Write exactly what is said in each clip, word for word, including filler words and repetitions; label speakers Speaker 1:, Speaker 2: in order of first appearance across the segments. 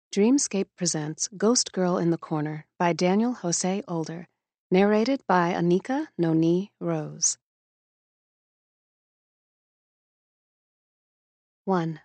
Speaker 1: Dreamscape presents Ghost Girl in the Corner by Daniel Jose Older, narrated by Anika Noni Rose. one.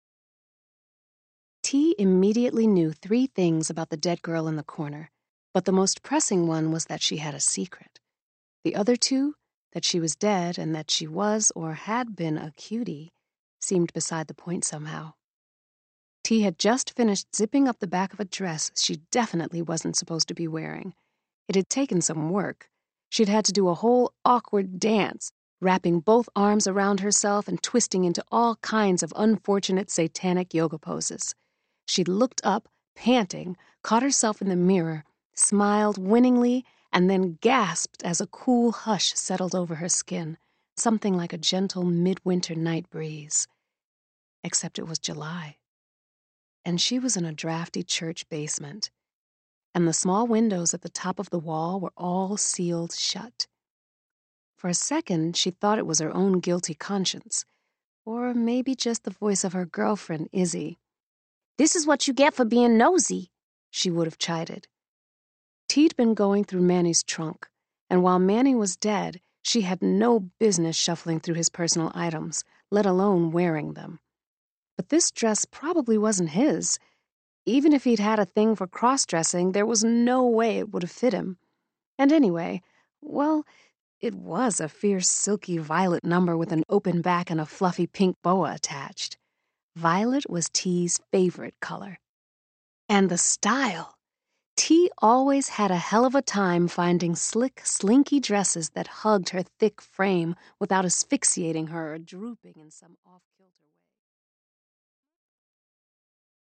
Speaker 1: T immediately knew three things about the dead girl in the corner, but the most pressing one was that she had a secret. The other two, that she was dead and that she was or had been a cutie, seemed beside the point somehow. T had just finished zipping up the back of a dress she definitely wasn't supposed to be wearing. It had taken some work. She'd had to do a whole awkward dance, wrapping both arms around herself and twisting into all kinds of unfortunate satanic yoga poses. She looked up, panting, caught herself in the mirror, smiled winningly, and then gasped as a cool hush settled over her skin, something like a gentle midwinter night breeze. Except it was July. And she was in a drafty church basement, and the small windows at the top of the wall were all sealed shut. For a second, she thought it was her own guilty conscience, or maybe just the voice of her girlfriend, Izzy.
Speaker 2: "This is what you get for being nosy,"
Speaker 1: she would have chided. T'd been going through Manny's trunk, and while Manny was dead, she had no business shuffling through his personal items, let alone wearing them. But this dress probably wasn't his. Even if he'd had a thing for cross-dressing, there was no way it would have fit him. And anyway, well, it was a fierce, silky violet number with an open back and a fluffy pink boa attached. Violet was T's favorite color. And the style! T always had a hell of a time finding slick, slinky dresses that hugged her thick frame without asphyxiating her or drooping in some off-kilter